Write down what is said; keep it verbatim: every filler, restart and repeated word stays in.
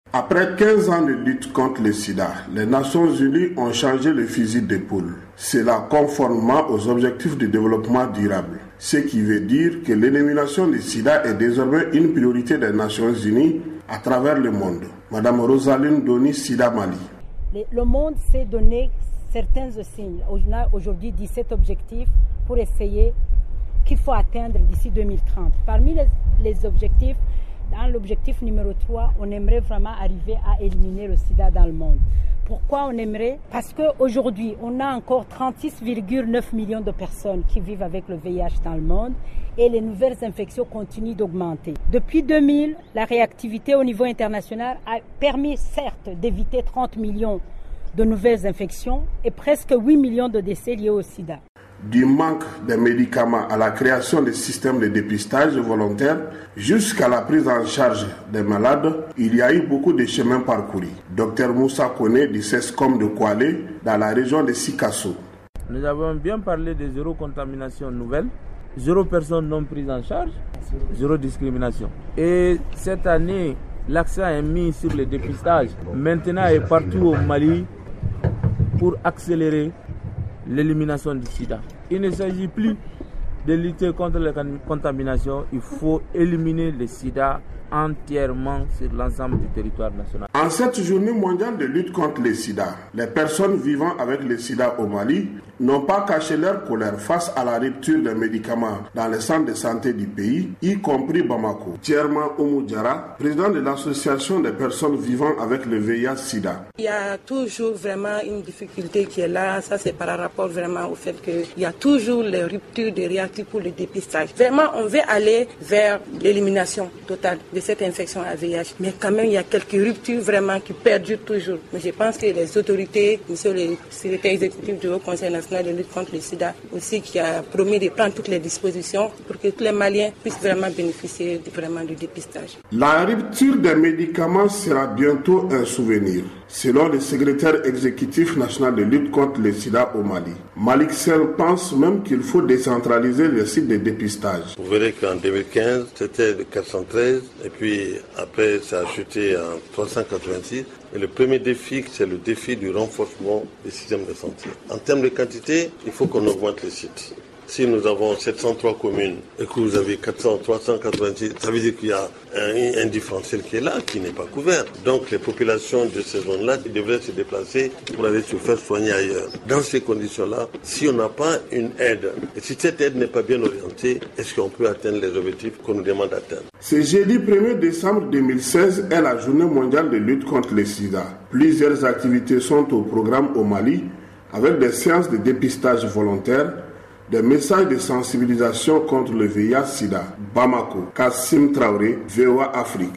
Après quinze ans de lutte contre le sida, les Nations Unies ont changé le fusil d'épaule. Cela conformément aux objectifs de développement durable. Ce qui veut dire que l'élimination du sida est désormais une priorité des Nations Unies à travers le monde. Madame Rosaline Doni, Sida Mali. Le monde s'est donné certains signes. On a aujourd'hui dix-sept objectifs pour essayer qu'il faut atteindre d'ici deux mille trente. Parmi les, les objectifs, dans l'objectif numéro trois, on aimerait vraiment arriver à éliminer le sida dans le monde. Pourquoi on aimerait? Parce qu'aujourd'hui, on a encore trente-six virgule neuf millions de personnes qui vivent avec le V I H dans le monde et les nouvelles infections continuent d'augmenter. Depuis deux mille, la réactivité au niveau international a permis certes d'éviter trente millions de nouvelles infections et presque huit millions de décès liés au sida. Du manque de médicaments à la création des systèmes de dépistage volontaire jusqu'à la prise en charge des malades, il y a eu beaucoup de chemins parcourus. Docteur Moussa Kone du CESCOM de Koualé dans la région de Sikasso. Nous avons bien parlé de zéro contamination nouvelle, zéro personne non prise en charge, zéro discrimination. Et cette année, l'accent est mis sur le dépistage. Maintenant et partout au Mali pour accélérer l'élimination du sida. Il ne s'agit plus de lutter contre la contamination, il faut éliminer le sida entièrement sur l'ensemble du territoire national. En cette journée mondiale de lutte contre le sida, les personnes vivant avec le sida au Mali n'ont pas caché leur colère face à la rupture des médicaments dans les centres de santé du pays, y compris Bamako. Thierman Oumou Diarra, président de l'association des personnes vivant avec le V I H sida. Il y a toujours vraiment une difficulté qui est là, ça c'est par rapport vraiment au fait qu'il y a toujours les ruptures de réactifs pour le dépistage. Vraiment, on veut aller vers l'élimination totale de cette infection à V I H. Mais quand même, il y a quelques ruptures vraiment qui perdurent toujours. Mais je pense que les autorités, monsieur le secrétaire exécutif du Haut Conseil national de lutte contre le sida, aussi qui a promis de prendre toutes les dispositions pour que tous les Maliens puissent vraiment bénéficier de, vraiment du dépistage. La rupture des médicaments sera bientôt un souvenir, selon le secrétaire exécutif national de lutte contre le sida au Mali. Malik Sel pense même qu'il faut décentraliser les sites de dépistage. Vous verrez qu'en deux mille quinze, c'était quatre cent treize, et puis après, ça a chuté en trois cent quatre-vingt-six. Et le premier défi, c'est le défi du renforcement des systèmes de santé. En termes de quantité, il faut qu'on augmente les sites. Si nous avons sept cent trois communes et que vous avez quatre cents, trois cent quatre-vingt-six, ça veut dire qu'il y a un, un différentiel qui est là, qui n'est pas couvert. Donc les populations de ces zones-là devraient se déplacer pour aller se faire soigner ailleurs. Dans ces conditions-là, si on n'a pas une aide, et si cette aide n'est pas bien orientée, est-ce qu'on peut atteindre les objectifs qu'on nous demande d'atteindre? Ce jeudi premier décembre deux mille seize est la journée mondiale de lutte contre le sida. Plusieurs activités sont au programme au Mali, avec des séances de dépistage volontaire, des messages de sensibilisation contre le V I H sida. Bamako, Kassim Traoré, V O A Afrique.